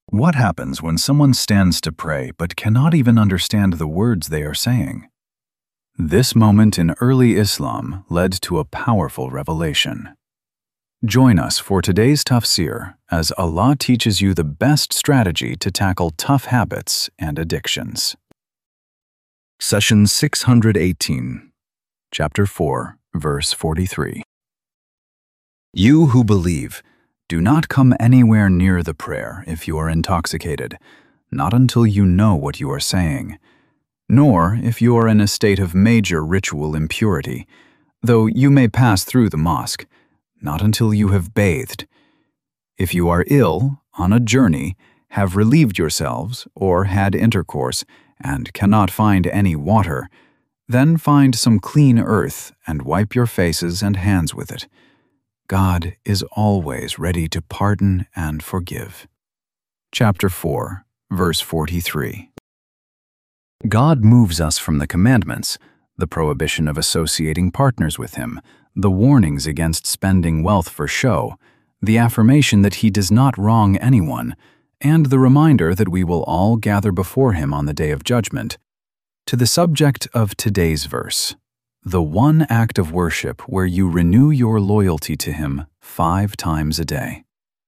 What happens when someone stands to pray but cannot even understand the words they are saying? This moment in early Islam led to a powerful revelation. Join us for today's tafsir as Allah teaches you the best strategy to tackle tough habits and addictions. Session 618, Chapter 4, Verse 43. You who believe, do not come anywhere near the prayer if you are intoxicated, not until you know what you are saying, nor if you are in a state of major ritual impurity, though you may pass through the mosque, not until you have bathed. If you are ill, on a journey, have relieved yourselves, or had intercourse, and cannot find any water, then find some clean earth and wipe your faces and hands with it. God is always ready to pardon and forgive. Chapter 4, Verse 43. God moves us from the commandments, the prohibition of associating partners with Him, the warnings against spending wealth for show, the affirmation that He does not wrong anyone, and the reminder that we will all gather before Him on the Day of Judgment, to the subject of today's verse. The one act of worship where you renew your loyalty to Him 5 times a day.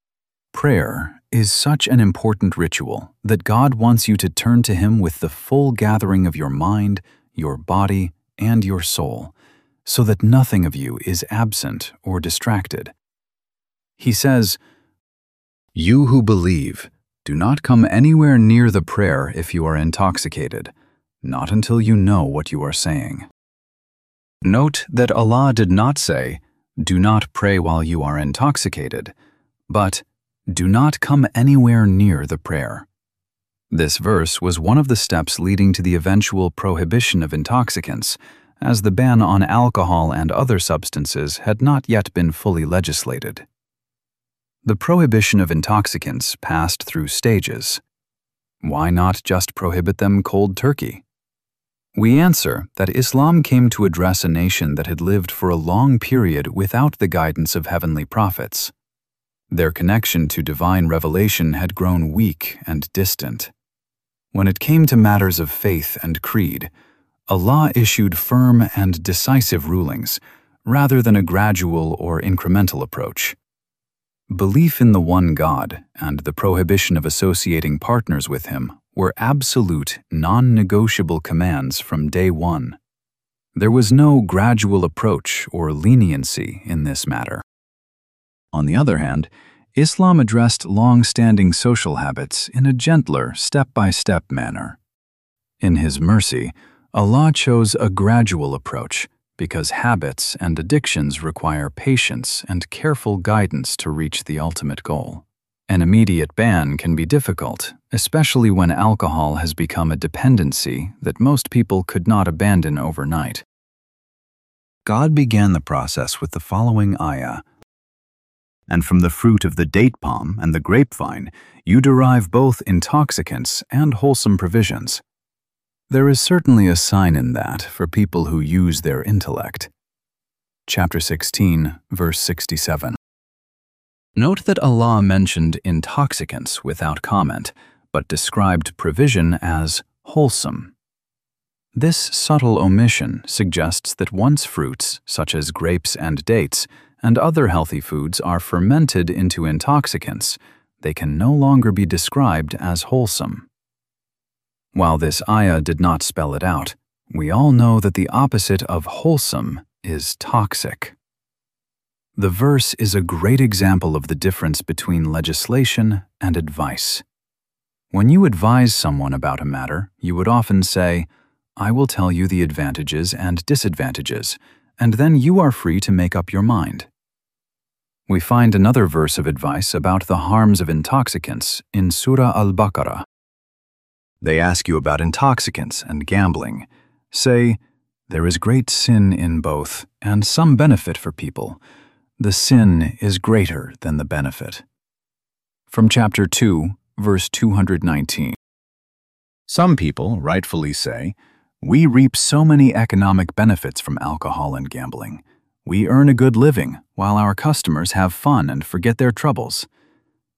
Prayer is such an important ritual that God wants you to turn to Him with the full gathering of your mind, your body, and your soul, so that nothing of you is absent or distracted. He says, "You who believe, do not come anywhere near the prayer if you are intoxicated, not until you know what you are saying." Note that Allah did not say, "Do not pray while you are intoxicated," but "Do not come anywhere near the prayer." This verse was one of the steps leading to the eventual prohibition of intoxicants, as the ban on alcohol and other substances had not yet been fully legislated. The prohibition of intoxicants passed through stages. Why not just prohibit them cold turkey? We answer that Islam came to address a nation that had lived for a long period without the guidance of heavenly prophets. Their connection to divine revelation had grown weak and distant. When it came to matters of faith and creed, Allah issued firm and decisive rulings, rather than a gradual or incremental approach. Belief in the one God and the prohibition of associating partners with Him were absolute, non-negotiable commands from day one. There was no gradual approach or leniency in this matter. On the other hand, Islam addressed long-standing social habits in a gentler, step-by-step manner. In His mercy, Allah chose a gradual approach because habits and addictions require patience and careful guidance to reach the ultimate goal. An immediate ban can be difficult, especially when alcohol has become a dependency that most people could not abandon overnight. God began the process with the following ayah, "And from the fruit of the date palm and the grapevine, you derive both intoxicants and wholesome provisions." There is certainly a sign in that for people who use their intellect. Chapter 16, Verse 67. Note that Allah mentioned intoxicants without comment, but described provision as wholesome. This subtle omission suggests that once fruits, such as grapes and dates, and other healthy foods are fermented into intoxicants, they can no longer be described as wholesome. While this ayah did not spell it out, we all know that the opposite of wholesome is toxic. The verse is a great example of the difference between legislation and advice. When you advise someone about a matter, you would often say, "I will tell you the advantages and disadvantages, and then you are free to make up your mind." We find another verse of advice about the harms of intoxicants in Surah Al-Baqarah. They ask you about intoxicants and gambling. Say, "There is great sin in both, and some benefit for people. The sin is greater than the benefit." From Chapter 2, Verse 219. Some people rightfully say, "We reap so many economic benefits from alcohol and gambling. We earn a good living, while our customers have fun and forget their troubles."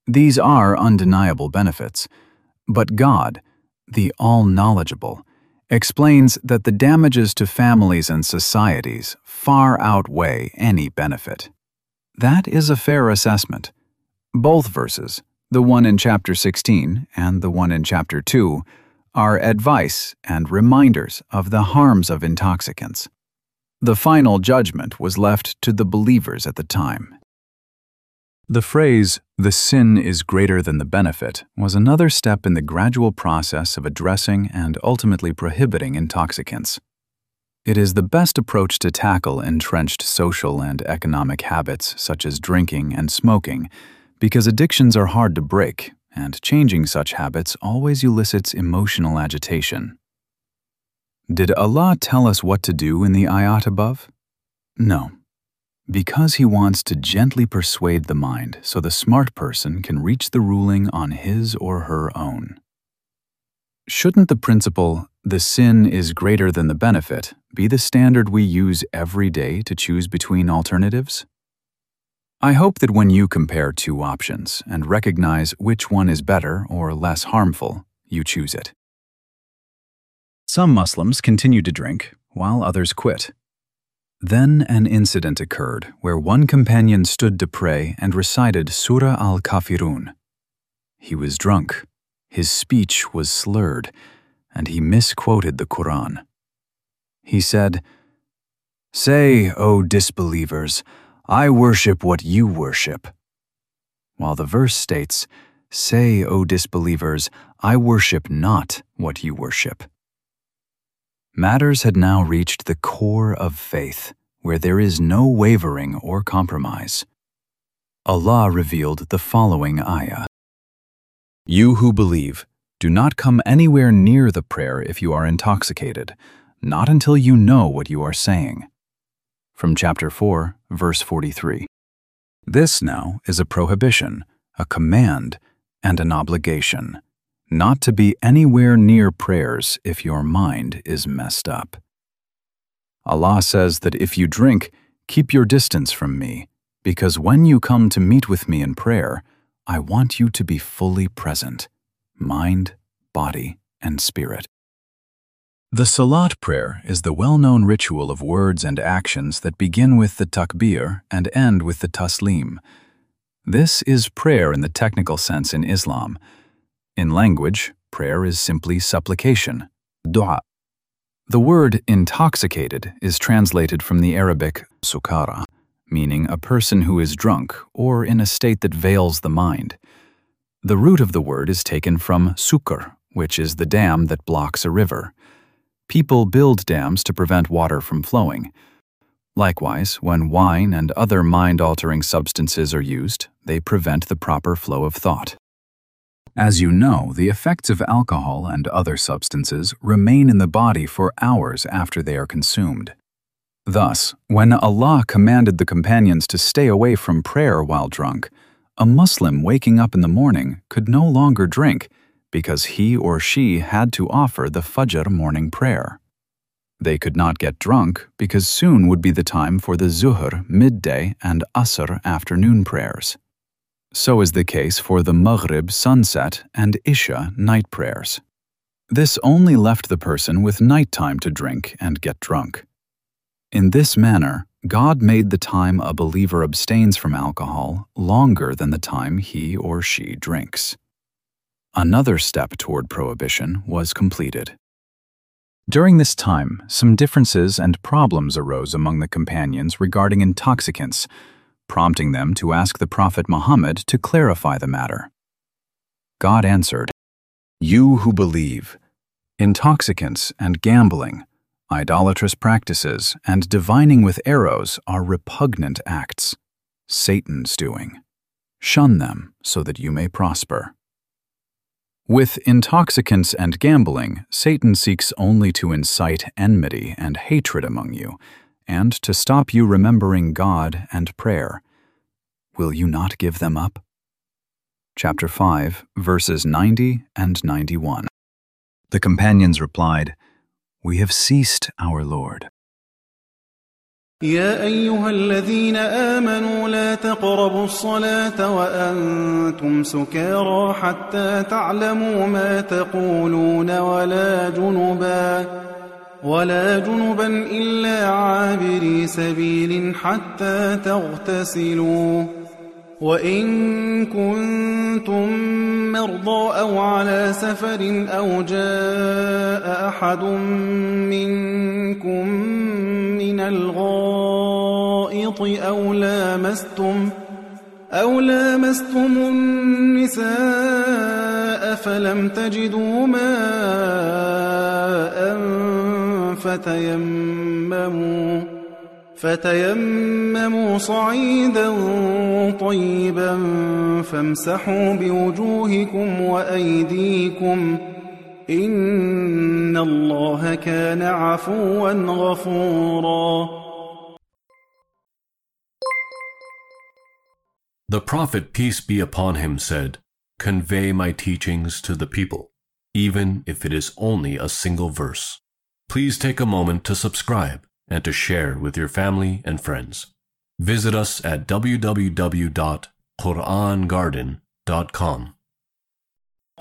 These are undeniable benefits, but God, the all-knowledgeable, explains that the damages to families and societies far outweigh any benefit. That is a fair assessment. Both verses, the one in chapter 16 and the one in chapter 2, are advice and reminders of the harms of intoxicants. The final judgment was left to the believers at the time. The phrase, "the sin is greater than the benefit," was another step in the gradual process of addressing and ultimately prohibiting intoxicants. It is the best approach to tackle entrenched social and economic habits such as drinking and smoking, because addictions are hard to break, and changing such habits always elicits emotional agitation. Did Allah tell us what to do in the ayat above? No. Because He wants to gently persuade the mind so the smart person can reach the ruling on his or her own. Shouldn't the principle, "the sin is greater than the benefit," be the standard we use every day to choose between alternatives? I hope that when you compare two options and recognize which one is better or less harmful, you choose it. Some Muslims continue to drink, while others quit. Then an incident occurred where one companion stood to pray and recited Surah Al-Kafirun. He was drunk, his speech was slurred, and he misquoted the Quran. He said, "Say, O disbelievers, I worship what you worship," while the verse states, "Say, O disbelievers, I worship not what you worship." Matters had now reached the core of faith, where there is no wavering or compromise. Allah revealed the following ayah. "You who believe, do not come anywhere near the prayer if you are intoxicated, not until you know what you are saying." From chapter 4, verse 43. This now is a prohibition, a command, and an obligation. Not to be anywhere near prayers if your mind is messed up. Allah says that if you drink, keep your distance from me, because when you come to meet with me in prayer, I want you to be fully present, mind, body, and spirit. The Salat prayer is the well-known ritual of words and actions that begin with the takbir and end with the taslim. This is prayer in the technical sense in Islam. In language, prayer is simply supplication, dua. The word intoxicated is translated from the Arabic sukara, meaning a person who is drunk or in a state that veils the mind. The root of the word is taken from sukar, which is the dam that blocks a river. People build dams to prevent water from flowing. Likewise, when wine and other mind-altering substances are used, they prevent the proper flow of thought. As you know, the effects of alcohol and other substances remain in the body for hours after they are consumed. Thus, when Allah commanded the companions to stay away from prayer while drunk, a Muslim waking up in the morning could no longer drink because he or she had to offer the Fajr morning prayer. They could not get drunk because soon would be the time for the Zuhr midday and Asr afternoon prayers. So is the case for the Maghrib sunset and Isha night prayers. This only left the person with nighttime to drink and get drunk. In this manner, God made the time a believer abstains from alcohol longer than the time he or she drinks. Another step toward prohibition was completed. During this time, some differences and problems arose among the companions regarding intoxicants, prompting them to ask the Prophet Muhammad to clarify the matter. God answered, "You who believe, intoxicants and gambling, idolatrous practices, and divining with arrows are repugnant acts, Satan's doing. Shun them so that you may prosper." With intoxicants and gambling, Satan seeks only to incite enmity and hatred among you, and to stop you remembering God and prayer. Will you not give them up? Chapter 5, verses 90 and 91. The companions replied, "We have ceased, our Lord." يا أيها الذين آمنوا لا تقربوا الصلاة وأنتم سكارى حتى تعلموا ما تقولون ولا جنبا إلا عابري سبيل حتى تغتسلوا وإن كنتم مرضى أو على سفر أو جاء أحد منكم من الغائط أو لامستم النساء فلم تجدوا ماء فتيمموا صعيدا طيبا فامسحوا بوجوهكم وأيديكم إن الله كان عفوا غفورا. The Prophet, peace be upon him, said, "Convey my teachings to the people, even if it is only a single verse." Please take a moment to subscribe and to share with your family and friends. Visit us at www.qurangarden.com.